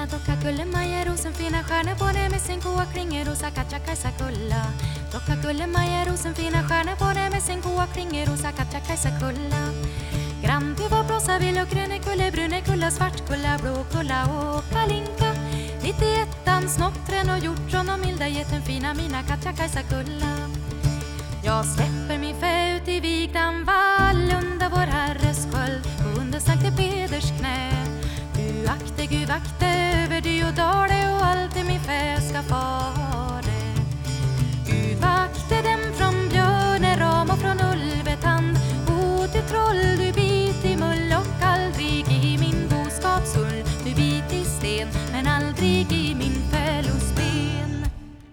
Snälla docka Gulle-Maja rosen, fina stjärnor på det med sin koa klingerosa, Katja, Kajsa, Kulla. Docka Gulle-Maja rosen, fina stjärnor på det med sin koa klingerosa, Katja, Kajsa, Kulla. Granntuva, blåsa, vill och gröne kulle, brune kulla, svart kulla, blå kulla och kalinka. 91an, snottren och hjortron och milda geten, fina mina Katja, Kajsa, Kulla. Jag släpper min fä ut i Vigdan vall under vår herres sköld och under Sankte Peders knä. Gud vakte över dy och dale och allt i min fä ska fare. Gud vakte dem från björneram och från ulvetand, och till troll du bit i mull och aldrig i min boskapsull. Du bit i sten men aldrig i min fällosten.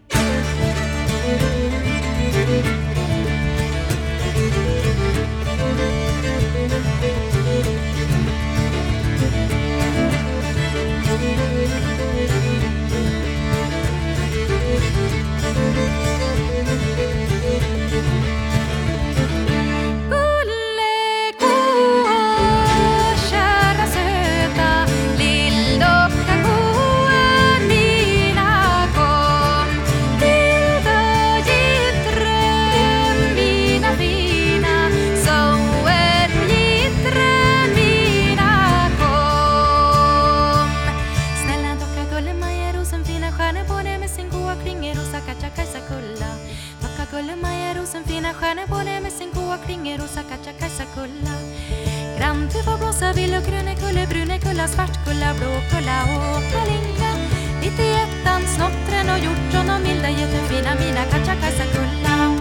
Gulle-Maja rosen, fina stjärnor på det med sin koa klingerosa, Katja, Kajsa, Kulla. Granntuva, blåsa, vill och gröne kulle, brune kulla, svart kulla, blå kulla och kalinka. 91an, snottren och hjortron och milda geten, fina mina Katja, Kajsa, Kulla.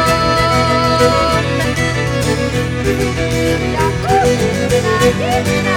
Yeah.